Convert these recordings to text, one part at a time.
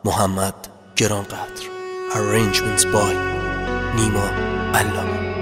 محمد گرانقدر. Arrangements by نیما علام.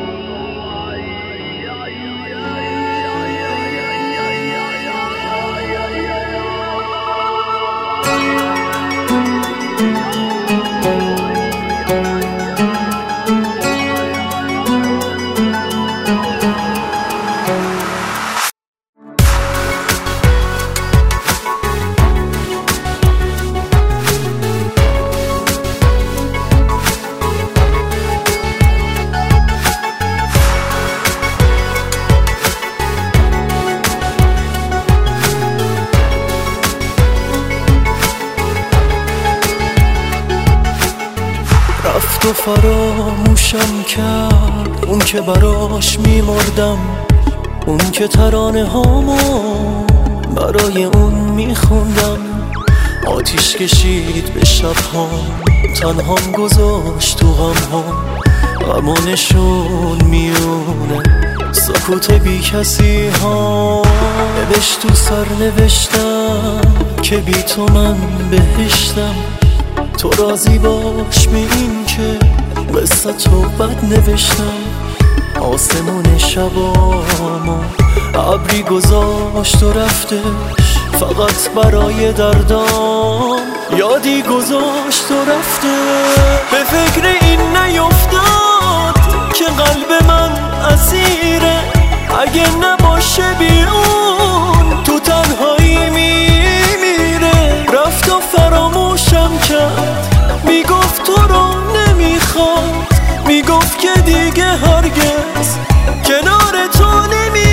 رفت و فراموشم کرد اون که براش میمردم، اون که ترانه هامو برای اون میخوندم. آتیش کشید به شبهام، تنهام گذاشت تو غمهام. غمانشون میونه سکوت بی کسی ها. نوشت تو سر نوشتم که بی تو من بهشتم. تو راضی باش به این که قصه تو بد نوشتم. آسمون شبامو ابری گذاشت و رفتش، فقط برای دردام یادی گذاشت و رفته. به فکر این نیفتاد که قلب من اسیره، اگه نباشه بی اون تو تنهایی میمیره. رفت و فراموشم کرد، میگفت تو رو نمیخواد، میگفت که دیگه هرگز کنار تو نمیاد.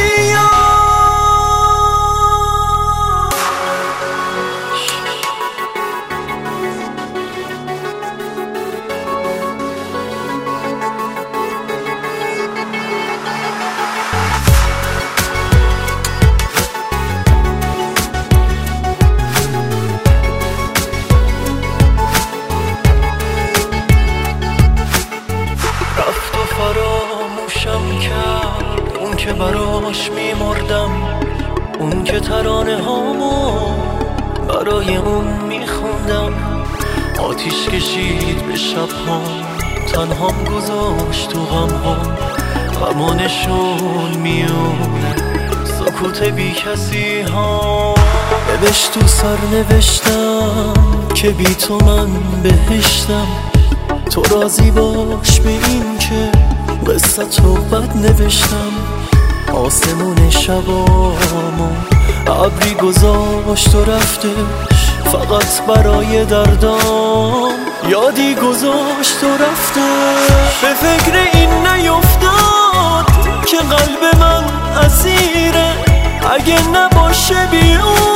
فراموشم کرد اون که براش میمردم، اون که ترانه هامو برای اون میخوندم. آتیش کشید به شبهام، تنهام گذاشت تو غمهام. غمانشون میونه سکوت بی کسی ها. نوشت تو سر نوشتم که بی تو من بهشتم. تو راضی باش به این که قصه تو بد نوشتم. آسمون شبامو ابری گذاشت و رفتش، فقط برای دردام یادی گذاشت و رفتش. به فکر این نیفتاد که قلب من اسیره، اگه نباشه بی اون